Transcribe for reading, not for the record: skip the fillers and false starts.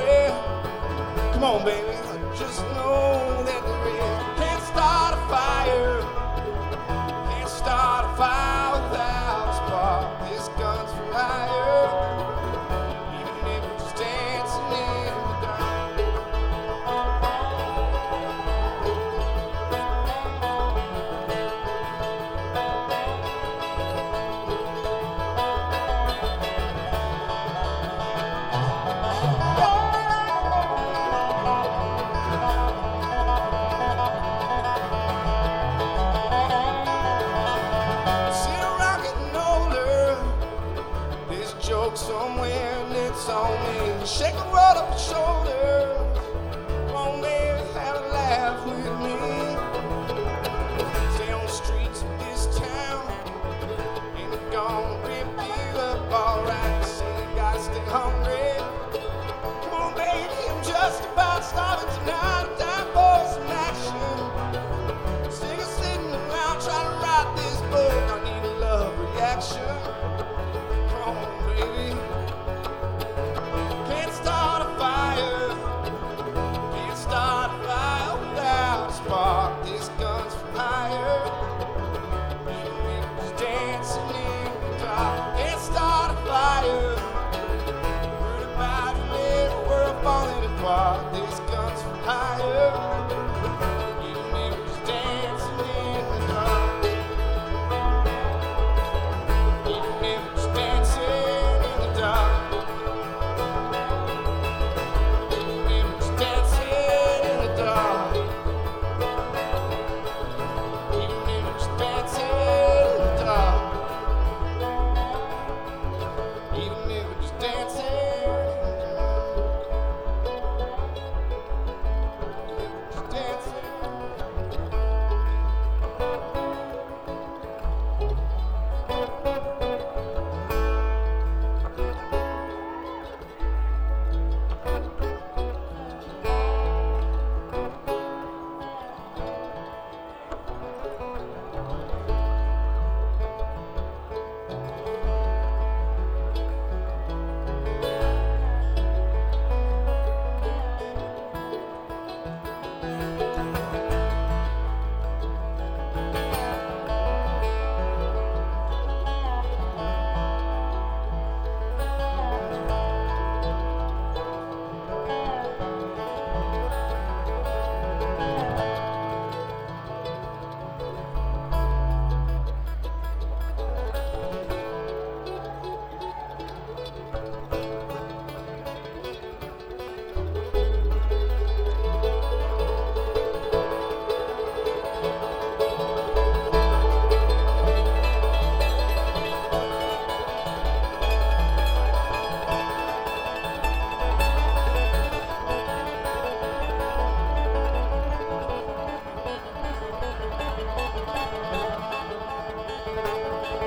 somewhere. Come on, baby, I just know that there is. Can't start a fire. Can't start a fire without a spark. This gun's for hire. Even if we're just dancing in the dark. Somewhere and it's on me. Shake the world off your shoulders. Come on, baby, have a laugh with me. Stay on the streets of this town. Ain't it gonna rip you up alright? Say you gotta stay hungry. Come on, baby, I'm just about starving tonight.